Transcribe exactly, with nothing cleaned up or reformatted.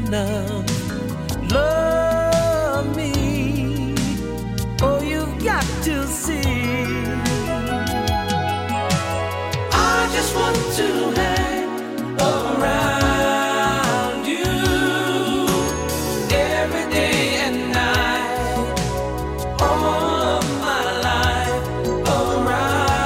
enough. Love me, oh, you've got to see. I just want to have